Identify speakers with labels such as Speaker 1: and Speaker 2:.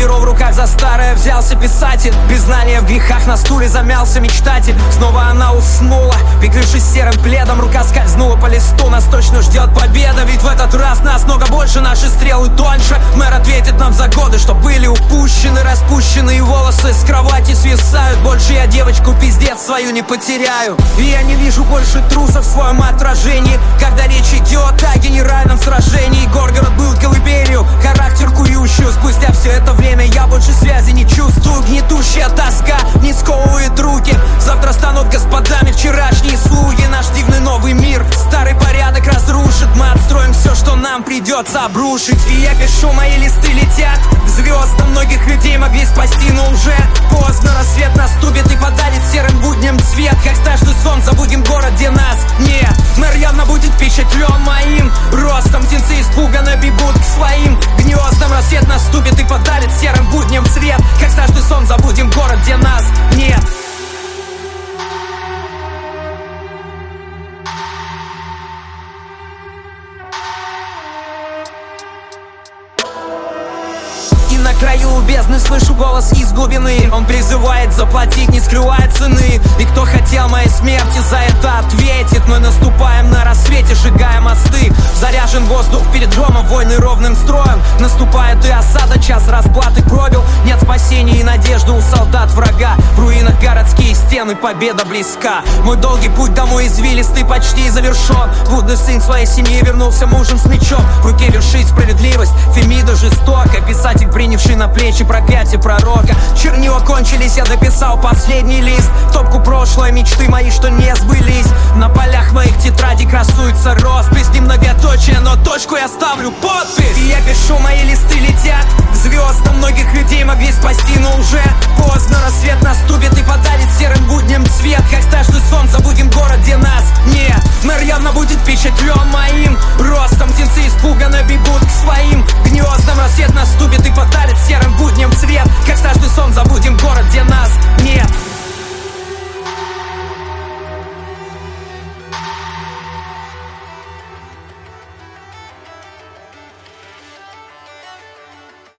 Speaker 1: перо в руках за старое взялся писатель. Признание в грехах на стуле замялся мечтатель. Снова она уснула, прикрывшись серым пледом. Рука скользнула по листу, нас точно ждет победа. Ведь в этот раз нас много больше, наши стрелы тоньше. Мэр ответит нам за годы, что были упущены. Распущенные волосы с кровати свисают. Больше я девочку пиздец свою не потеряю. И я не вижу больше трусов в своем отражении, когда речь идет о генеральном сражении. Горгород был колыбелью, характер кующую. Спустя все это время я больше связи не чувствую. Гнетущая тоска не сковывает руки. Завтра станут господами вчерашние слуги. Наш дивный новый мир старый порядок разрушит. Мы отстроим все, что нам придется обрушить. И я пишу, мои листы летят к звездам. Многих людей могли спасти, но уже поздно. Рассвет наступит и подарит серым будням цвет. Как каждый сон забудем город, где нас нет. Мэр явно будет впечатлен моим ростом. Птенцы испуганно бегут к своим гнездам. Рассвет наступит и подарит серым будням цвет. Как каждый сон забудем город, где нас нет. На краю бездны слышу голос из глубины. Он призывает заплатить, не скрывая цены. И кто хотел моей смерти, за это ответит. Мы наступаем на рассвете, сжигая мосты. Заряжен воздух перед громом, войны ровным строем. Наступает и осада, час расплаты пробил. Нет спасения и надежды у солдат врага. В руинах городские стены, победа близка. Мой долгий путь домой извилистый почти завершен. Блудный сын своей семьи вернулся мужем с мечом. В руке вершит справедливость, Фемида жестоко. Писатель, принявший на плечи проклятие пророка. Чернила кончились, я дописал последний лист. В топку прошлой мечты мои, что не сбылись. На полях моих тетрадей красуется роспись. Не многоточие, но точку я ставлю подпись. И я пишу, мои листы летят к звездам. Многих людей могли спасти, но уже поздно. Рассвет наступит и подарит серым будням цвет. Как каждый сон забудем город, где нас нет. Мэр явно будет впечатлен моим ростом. Птенцы испуганно бегут к своим гнездам. Рассвет наступит и подарит серым будням цвет. Как каждый